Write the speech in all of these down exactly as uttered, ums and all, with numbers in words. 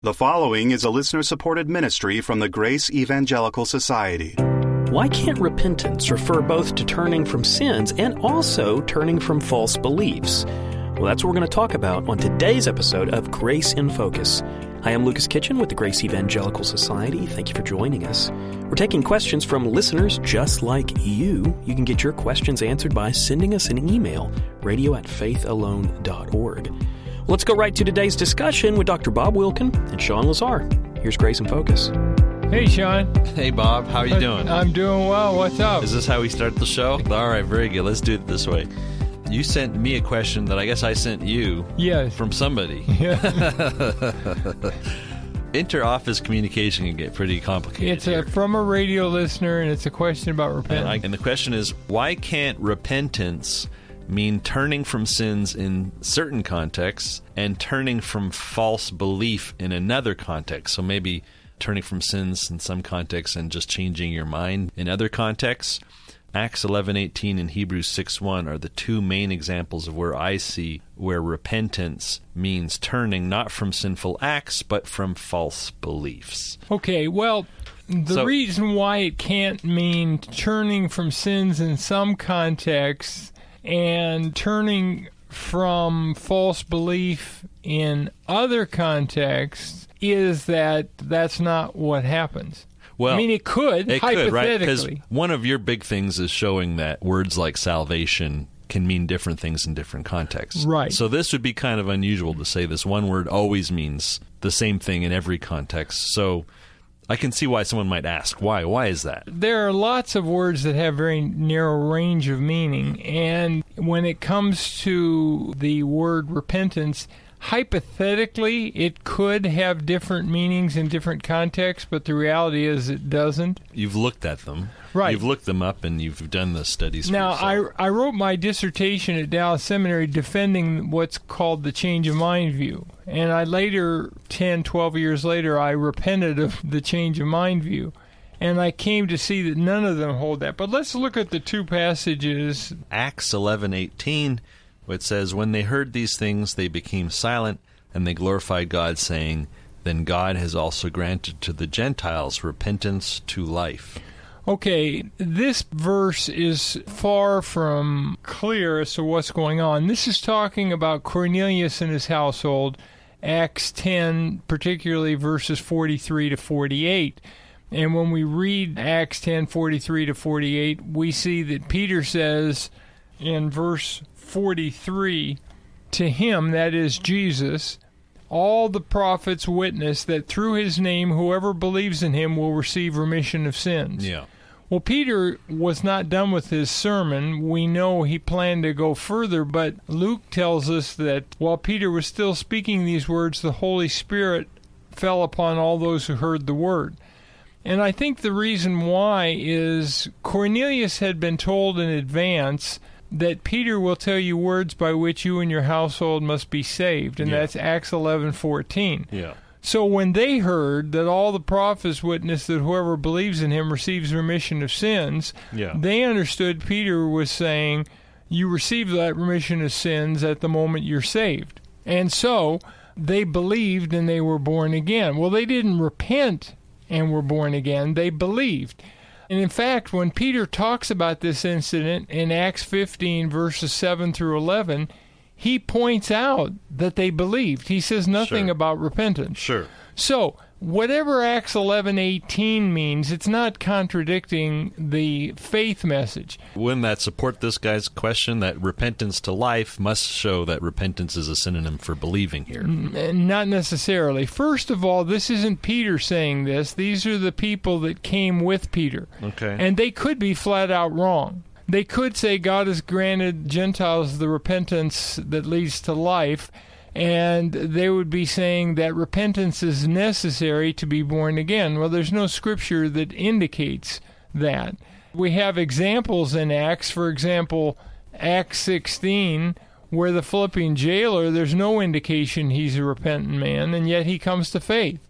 The following is a listener-supported ministry from the Grace Evangelical Society. Why can't repentance refer both to turning from sins and also turning from false beliefs? Well, that's what we're going to talk about on today's episode of Grace in Focus. Hi, I'm Lucas Kitchen with the Grace Evangelical Society. Thank you for joining us. We're taking questions from listeners just like you. You can get your questions answered by sending us an email, radio at faithalone dot org. Let's go right to today's discussion with Doctor Bob Wilkin and Sean Lazar. Here's Grace in Focus. Hey, Sean. Hey, Bob. How are you doing? I'm doing well. What's up? Is this how we start the show? All right, very good. Let's do it this way. You sent me a question that I guess I sent you yes. from somebody. Yeah. Inter-office communication can get pretty complicated. It's a, from a radio listener, and it's a question about repentance. And, I, and the question is, why can't repentance mean turning from sins in certain contexts and turning from false belief in another context? So maybe turning from sins in some contexts and just changing your mind in other contexts. Acts eleven eighteen and Hebrews six one are the two main examples of where I see where repentance means turning not from sinful acts but from false beliefs. Okay, well, the so, reason why it can't mean turning from sins in some contexts and turning from false belief in other contexts is that that's not what happens. Well, I mean, it could, it hypothetically. Could, right? Because one of your big things is showing that words like salvation can mean different things in different contexts. Right. So this would be kind of unusual to say this one word always means the same thing in every context. So I can see why someone might ask, why? Why is that? There are lots of words that have very narrow range of meaning, and when it comes to the word repentance, hypothetically, it could have different meanings in different contexts, but the reality is it doesn't. You've looked at them. Right. You've looked them up, and you've done the studies for Now, yourself. I, I wrote my dissertation at Dallas Seminary defending what's called the change of mind view. And I later, ten, twelve years later, I repented of the change of mind view. And I came to see that none of them hold that. But let's look at the two passages. Acts eleven eighteen, it says, "When they heard these things, they became silent, and they glorified God, saying, 'Then God has also granted to the Gentiles repentance to life.'" Okay, this verse is far from clear as to what's going on. This is talking about Cornelius and his household, Acts ten, particularly verses forty-three to forty-eight. And when we read Acts ten, forty-three to forty-eight, we see that Peter says in verse forty-three, "To him," that is Jesus, "all the prophets witness that through his name whoever believes in him will receive remission of sins." Yeah. Well, Peter was not done with his sermon. We know he planned to go further, but Luke tells us that while Peter was still speaking these words, the Holy Spirit fell upon all those who heard the word. And I think the reason why is Cornelius had been told in advance that Peter will tell you words by which you and your household must be saved, and yeah. that's Acts eleven fourteen. Yeah. So when they heard that all the prophets witness that whoever believes in him receives remission of sins, yeah. they understood Peter was saying, you receive that remission of sins at the moment you're saved. And so they believed and they were born again. Well, they didn't repent and were born again. They believed. And in fact, when Peter talks about this incident in Acts fifteen, verses seven through eleven, he points out that they believed. He says nothing Sure. about repentance. Sure. So, whatever Acts eleven eighteen means, it's not contradicting the faith message. Wouldn't that support this guy's question that repentance to life must show that repentance is a synonym for believing here? N- not necessarily. First of all, this isn't Peter saying this. These are the people that came with Peter. Okay. And they could be flat out wrong. They could say God has granted Gentiles the repentance that leads to life, and they would be saying that repentance is necessary to be born again. Well, there's no scripture that indicates that. We have examples in Acts, for example, Acts sixteen, where the Philippian jailer, there's no indication he's a repentant man, and yet he comes to faith.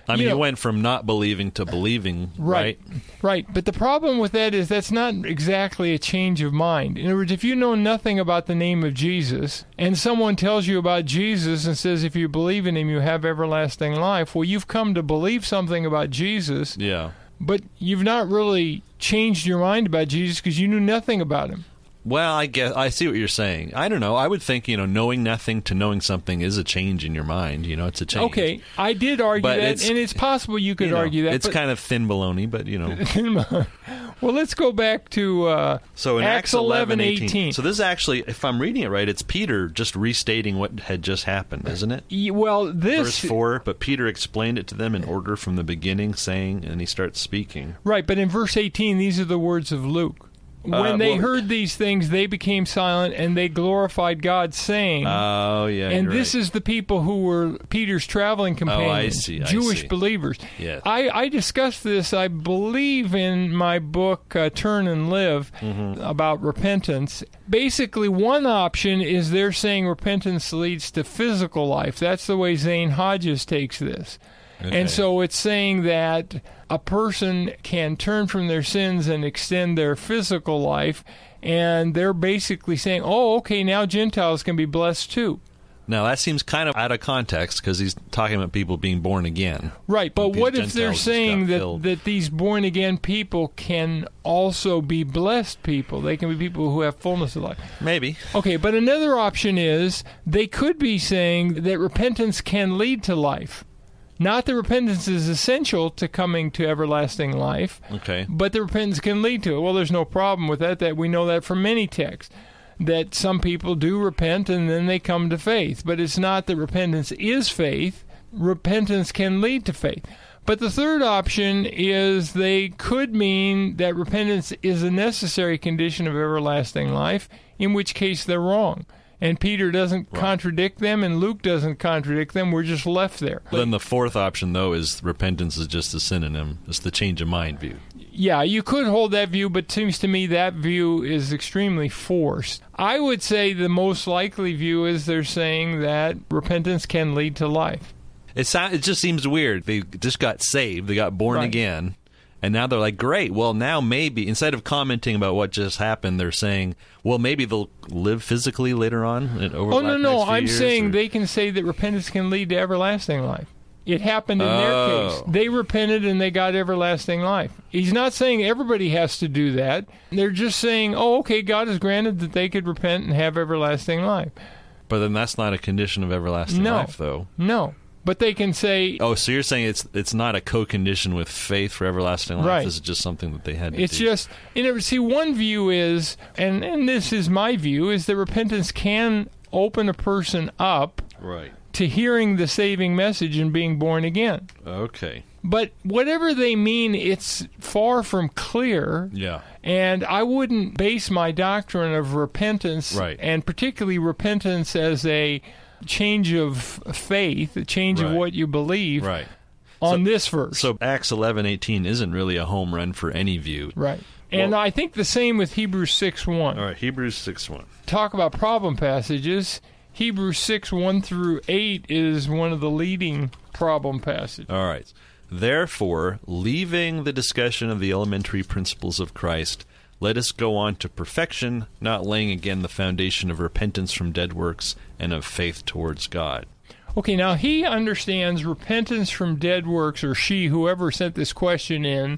I mean, you you know, went from not believing to believing, right? Right, right. But the problem with that is that's not exactly a change of mind. In other words, if you know nothing about the name of Jesus, and someone tells you about Jesus and says if you believe in him, you have everlasting life, well, you've come to believe something about Jesus, Yeah. but you've not really changed your mind about Jesus because you knew nothing about him. Well, I guess I see what you're saying. I don't know. I would think, you know, knowing nothing to knowing something is a change in your mind. You know, it's a change. Okay, I did argue But that, it's- and it's possible you could You know, argue that. It's but, kind of thin baloney, but, you know. well, let's go back to uh, So in Acts Acts eleven, eighteen. eighteen. So this is actually, if I'm reading it right, it's Peter just restating what had just happened, isn't it? Y- well, this Verse four, but Peter explained it to them in order from the beginning, saying, and he starts speaking. Right, but in verse eighteen, these are the words of Luke. When Uh, they well- heard these things, they became silent, and they glorified God, saying, Oh, yeah, and you're this right. is the people who were Peter's traveling companions, see, I Jewish see. believers. Yes. I, I discussed this, I believe, in my book, uh, Turn and Live, Mm-hmm. about repentance. Basically, one option is they're saying repentance leads to physical life. That's the way Zane Hodges takes this. Okay. And so it's saying that a person can turn from their sins and extend their physical life, and they're basically saying, oh, okay, now Gentiles can be blessed too. Now, that seems kind of out of context because he's talking about people being born again. Right, but These what if they're Gentiles just saying got that, filled. that these born-again people can also be blessed people? They can be people who have fullness of life. Maybe. Okay, but another option is they could be saying that repentance can lead to life. Not that repentance is essential to coming to everlasting life, Okay. but the repentance can lead to it. Well, there's no problem with that. That we know that from many texts, that some people do repent and then they come to faith. But it's not that repentance is faith. Repentance can lead to faith. But the third option is they could mean that repentance is a necessary condition of everlasting life, in which case they're wrong. And Peter doesn't Right. contradict them, and Luke doesn't contradict them. We're just left there. Then the fourth option, though, is repentance is just a synonym. It's the change of mind view. Yeah, you could hold that view, but it seems to me that view is extremely forced. I would say the most likely view is they're saying that repentance can lead to life. It sound, it just seems weird. They just got saved. They got born Right. again. And now they're like, great, well, now maybe, instead of commenting about what just happened, they're saying, well, maybe they'll live physically later on. And over Oh, the no, no, next few I'm years, saying or- they can say that repentance can lead to everlasting life. It happened in Oh. their case. They repented and they got everlasting life. He's not saying everybody has to do that. They're just saying, oh, okay, God has granted that they could repent and have everlasting life. But then that's not a condition of everlasting No. life, though. No. But they can say, Oh, so you're saying it's it's not a co-condition with faith for everlasting life? Right. This is just something that they had to it's do. just, you know, see, one view is, and, and this is my view, is that repentance can open a person up Right. to hearing the saving message and being born again. Okay. But whatever they mean, it's far from clear. Yeah. And I wouldn't base my doctrine of repentance, Right. and particularly repentance as a change of faith, a change of Right. what you believe, Right. on this verse. So Acts eleven eighteen isn't really a home run for any view. Right. And Well- I think the same with Hebrews six one. All right, Hebrews six one. Talk about problem passages. Hebrews six one through eight is one of the leading problem passages. All right. Therefore, leaving the discussion of the elementary principles of Christ, let us go on to perfection, not laying again the foundation of repentance from dead works and of faith towards God. Okay, now he understands repentance from dead works, or she, whoever sent this question in,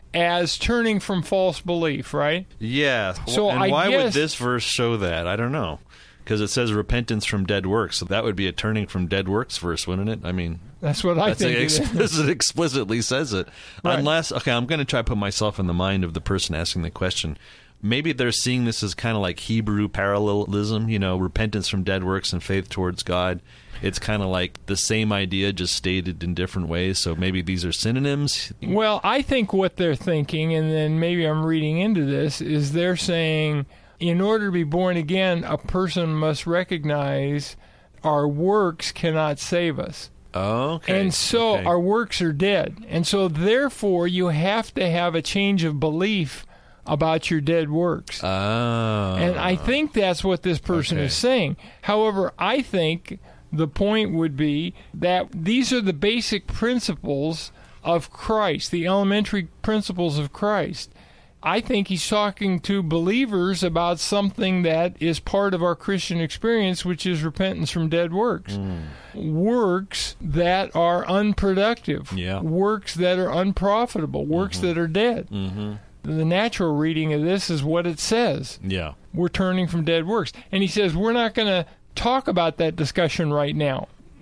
as turning from false belief, right? Yeah. So and I why guess- would this verse show that? I don't know. Because it says repentance from dead works, so that would be a turning from dead works verse, wouldn't it? I mean, That's what I that's think. a it is. explicit, explicitly says it. Right. Unless, okay, I'm going to try to put myself in the mind of the person asking the question. Maybe they're seeing this as kind of like Hebrew parallelism, you know, repentance from dead works and faith towards God. It's kind of like the same idea, just stated in different ways. So maybe these are synonyms. Well, I think what they're thinking, and then maybe I'm reading into this, is they're saying in order to be born again, a person must recognize our works cannot save us. Okay. And so okay. our works are dead. And so therefore you have to have a change of belief about your dead works. Oh. And I think that's what this person Okay. is saying. However, I think The point would be that these are the basic principles of Christ, the elementary principles of Christ. I think he's talking to believers about something that is part of our Christian experience, which is repentance from dead works. Mm. Works that are unproductive, yeah. works that are unprofitable, works mm-hmm. that are dead. Mm-hmm. The natural reading of this is what it says. Yeah. We're turning from dead works. And he says we're not going to talk about that discussion right now,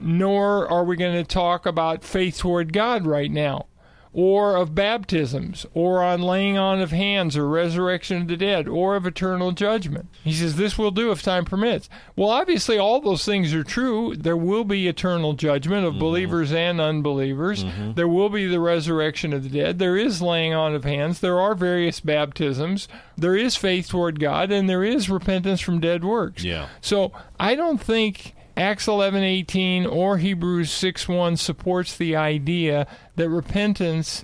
nor are we going to talk about faith toward God right now, or of baptisms, or on laying on of hands, or resurrection of the dead, or of eternal judgment. He says this will do if time permits. Well, obviously all those things are true. There will be eternal judgment of mm-hmm. believers and unbelievers. Mm-hmm. There will be the resurrection of the dead. There is laying on of hands. There are various baptisms. There is faith toward God, and there is repentance from dead works. Yeah. So I don't think Acts eleven eighteen or Hebrews six one supports the idea that repentance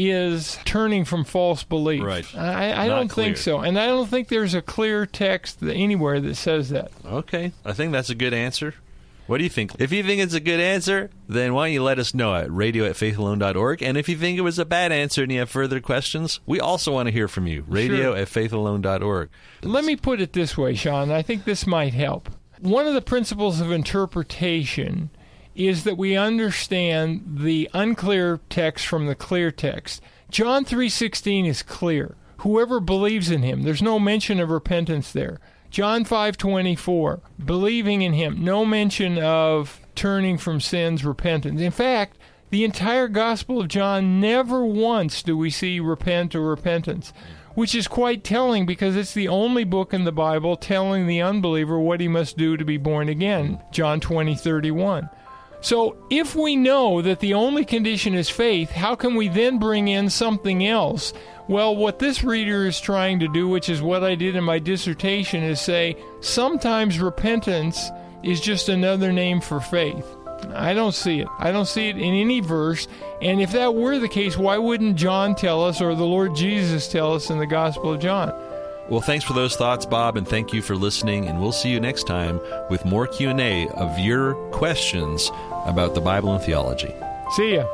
is turning from false belief. Right. I, I don't clear. think so. And I don't think there's a clear text anywhere that says that. Okay. I think that's a good answer. What do you think? If you think it's a good answer, then why don't you let us know at radio at faith alone dot org. And if you think it was a bad answer and you have further questions, we also want to hear from you. radio Sure. at faith alone dot org. Let me put it this way, Sean. I think this might help. One of the principles of interpretation is that we understand the unclear text from the clear text. John three sixteen is clear. Whoever believes in him, there's no mention of repentance there. John five twenty-four, believing in him, no mention of turning from sins, repentance. In fact, the entire Gospel of John, never once do we see repent or repentance, which is quite telling because it's the only book in the Bible telling the unbeliever what he must do to be born again, John twenty thirty-one. So if we know that the only condition is faith, how can we then bring in something else? Well, what this reader is trying to do, which is what I did in my dissertation, is say sometimes repentance is just another name for faith. I don't see it. I don't see it in any verse. And if that were the case, why wouldn't John tell us, or the Lord Jesus tell us in the Gospel of John? Well, thanks for those thoughts, Bob, and thank you for listening. And we'll see you next time with more Q and A of your questions about the Bible and theology. See ya.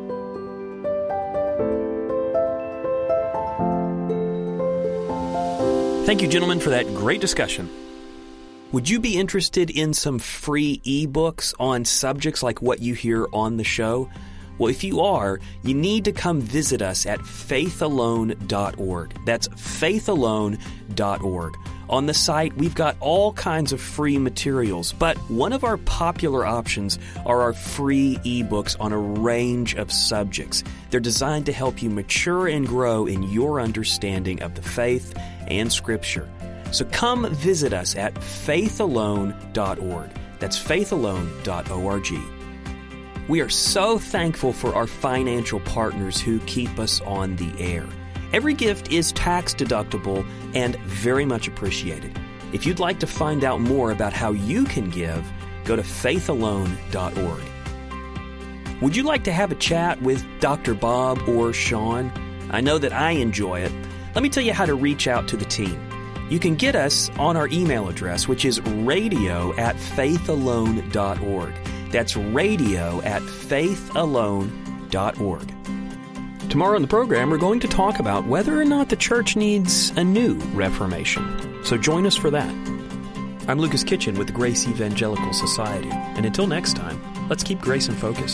Thank you, gentlemen, for that great discussion. Would you be interested in some free ebooks on subjects like what you hear on the show? Well, if you are, you need to come visit us at faith alone dot org. That's faith alone dot org. On the site, we've got all kinds of free materials, but one of our popular options are our free ebooks on a range of subjects. They're designed to help you mature and grow in your understanding of the faith and Scripture. So come visit us at faith alone dot org. That's faith alone dot org. We are so thankful for our financial partners who keep us on the air. Every gift is tax deductible and very much appreciated. If you'd like to find out more about how you can give, go to faith alone dot org. Would you like to have a chat with Doctor Bob or Sean? I know that I enjoy it. Let me tell you how to reach out to the team. You can get us on our email address, which is radio at faith alone dot org. That's radio at faith alone dot org. Tomorrow on the program, we're going to talk about whether or not the church needs a new Reformation. So join us for that. I'm Lucas Kitchen with the Grace Evangelical Society. And until next time, let's keep grace in focus.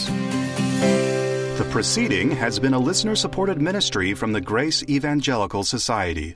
The proceeding has been a listener-supported ministry from the Grace Evangelical Society.